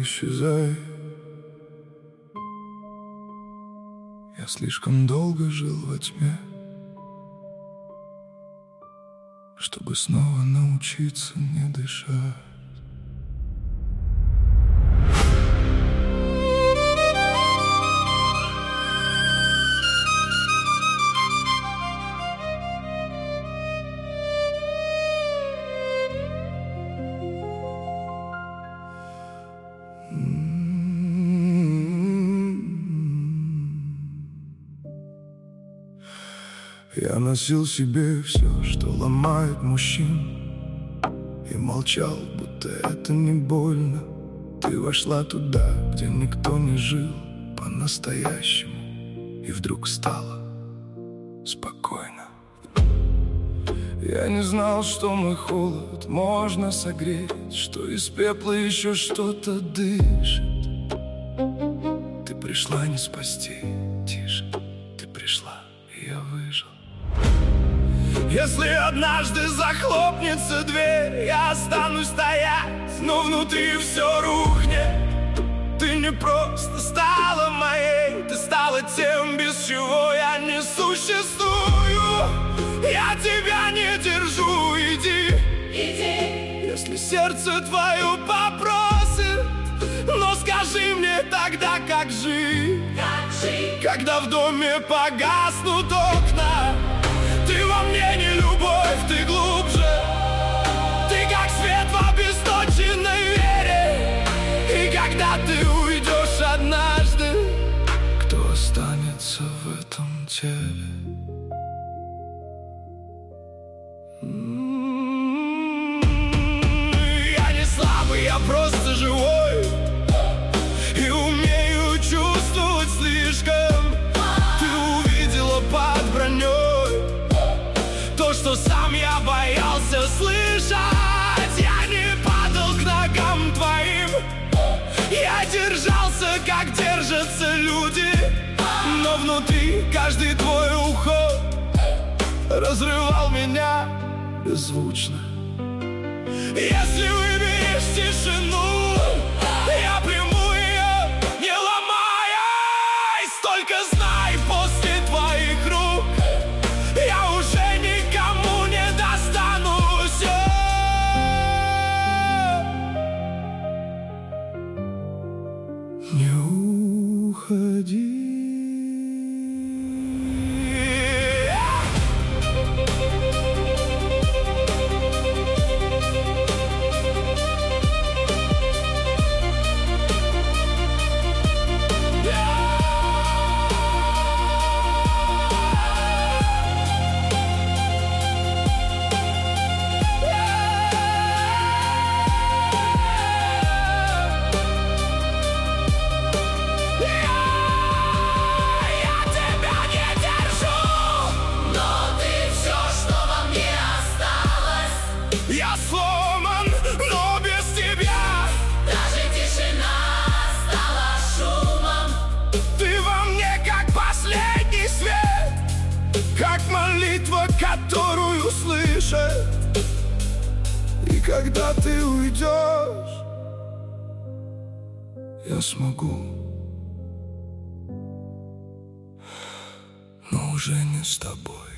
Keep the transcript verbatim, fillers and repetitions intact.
исчезай. Я слишком долго жил во тьме, чтобы снова научиться не дышать. Я носил себе все, что ломает мужчин, и молчал, будто это не больно. Ты вошла туда, где никто не жил по-настоящему, и вдруг стало спокойно. Я не знал, что мой холод можно согреть, что из пепла еще что-то дышит. Ты пришла не спасти, тише, ты пришла, и я выжил. Если однажды захлопнется дверь, я останусь стоять, но внутри все рухнет. Ты не просто стала моей, ты стала тем, без чего я не существую. Я тебя не держу, иди, иди, если сердце твое попросит. Но скажи мне тогда, как жить, как жить, когда в доме погаснут окна. Ты во мне не любовь, ты глубже. Ты как свет в обесточенной вере. И когда ты уйдешь однажды, кто останется в этом теле? Я не слабый, я просто живой, и умею чувствовать слишком. Ты увидела под броней то, что сам я боялся слышать. Я не падал к ногам твоим, я держался, как держатся люди. Но внутри каждый твой уход разрывал меня беззвучно. Если выберешь тишину, я приму ее, не ломаясь. Только знай, после твоих рук я уже никому не достанусь. Не уходи. Я сломан, но без тебя даже тишина стала шумом. Ты во мне как последний свет, как молитва, которую слышат. И когда ты уйдешь, я смогу, но уже не с тобой.